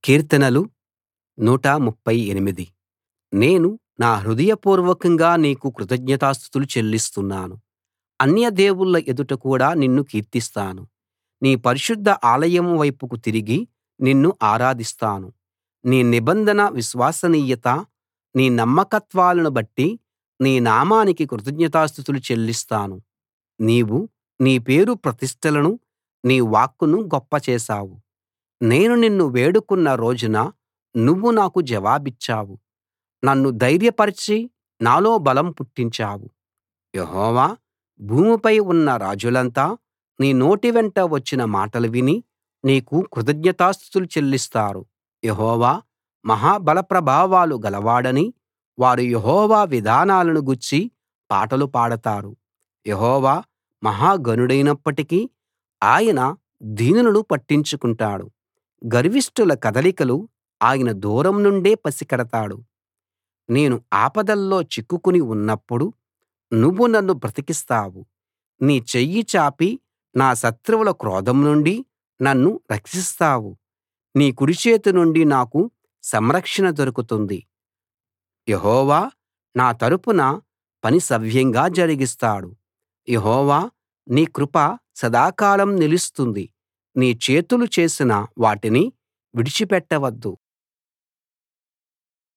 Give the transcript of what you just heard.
కీర్తనలు 138. నేను నా హృదయపూర్వకంగా నీకు కృతజ్ఞతాస్తుతులు చెల్లిస్తున్నాను. అన్య దేవుళ్ళ ఎదుట కూడా నిన్ను కీర్తిస్తాను. నీ పరిశుద్ధ ఆలయం వైపుకు తిరిగి నిన్ను ఆరాధిస్తాను. నీ నిబంధన విశ్వసనీయత, నీ నమ్మకత్వాలను బట్టి నీ నామానికి కృతజ్ఞతాస్తుతులు చెల్లిస్తాను. నీవు నీ పేరు ప్రతిష్టలను, నీ వాక్కును గొప్ప చేశావు. నేను నిన్ను వేడుకున్న రోజున నువ్వు నాకు జవాబిచ్చావు. నన్ను ధైర్యపరచి నాలో బలం పుట్టించావు. యెహోవా, భూమిపై ఉన్న రాజులంతా నీ నోటి వెంట వచ్చిన మాటలు విని నీకు కృతజ్ఞతాస్తుతులు చెల్లిస్తారు. యెహోవా మహా బలప్రభావాలు గలవాడని వారు యెహోవా విధానాలను గూర్చి పాటలు పాడతారు. యెహోవా మహా ఘనుడైనప్పటికీ ఆయన దీనులను పట్టించుకుంటాడు. గర్విష్ఠుల కదలికలు ఆయన దూరం నుండే పసికడతాడు. నేను ఆపదల్లో చిక్కుకుని ఉన్నప్పుడు నువ్వు నన్ను బ్రతికిస్తావు. నీ చెయ్యి చాపి నా శత్రువుల క్రోధం నుండి నన్ను రక్షిస్తావు. నీ కుడిచేతి నుండి నాకు సంరక్షణ దొరుకుతుంది. యెహోవా నా తరపున పని సవ్యంగా జరిగిస్తాడు. యెహోవా, నీ కృప సదాకాలం నిలుస్తుంది. నీ చేతులు చేసిన వాటిని విడిచిపెట్టవద్దు.